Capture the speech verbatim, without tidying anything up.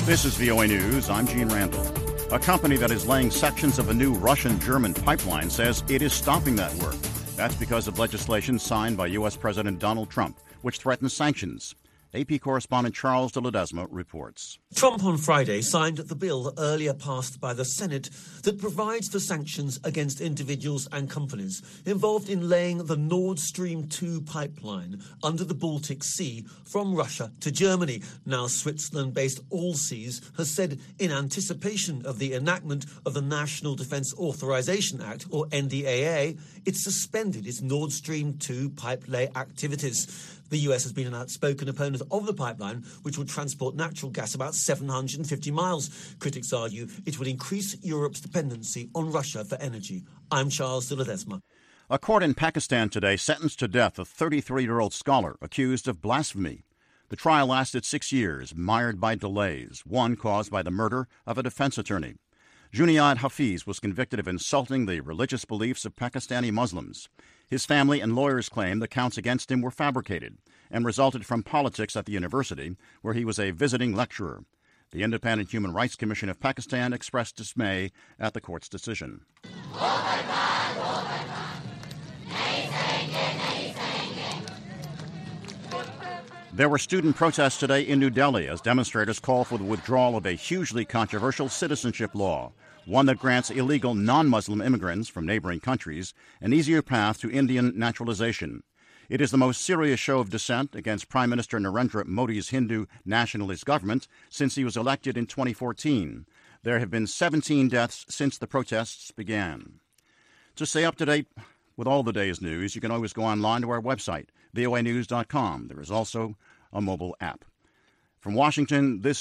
This is V O A News. I'm Gene Randall. A company that is laying sections of a new Russian-German pipeline says it is stopping that work. That's because of legislation signed by U S. President Donald Trump, which threatens sanctions. A P correspondent Charles de Ledesma reports. Trump on Friday signed the bill earlier passed by the Senate that provides for sanctions against individuals and companies involved in laying the Nord Stream two pipeline under the Baltic Sea from Russia to Germany. Now Switzerland-based Allseas has said in anticipation of the enactment of the National Defence Authorization Act, or N D A A, it's suspended its Nord Stream two pipe lay activities. The U S has been an outspoken opponent of the pipeline, which would transport natural gas about seven hundred fifty miles. Critics argue it would increase Europe's dependency on Russia for energy. I'm Charles de Ledesma. A court in Pakistan today sentenced to death a thirty-three-year-old scholar accused of blasphemy. The trial lasted six years, mired by delays, one caused by the murder of a defense attorney. Junaid Hafiz was convicted of insulting the religious beliefs of Pakistani Muslims. His family and lawyers claim the counts against him were fabricated and resulted from politics at the university, where he was a visiting lecturer. The Independent Human Rights Commission of Pakistan expressed dismay at the court's decision. There were student protests today in New Delhi as demonstrators call for the withdrawal of a hugely controversial citizenship law, one that grants illegal non-Muslim immigrants from neighboring countries an easier path to Indian naturalization. It is the most serious show of dissent against Prime Minister Narendra Modi's Hindu nationalist government since he was elected in twenty fourteen. There have been seventeen deaths since the protests began. To stay up to date with all the day's news, you can always go online to our website, V O A news dot com. There is also a mobile app. From Washington, this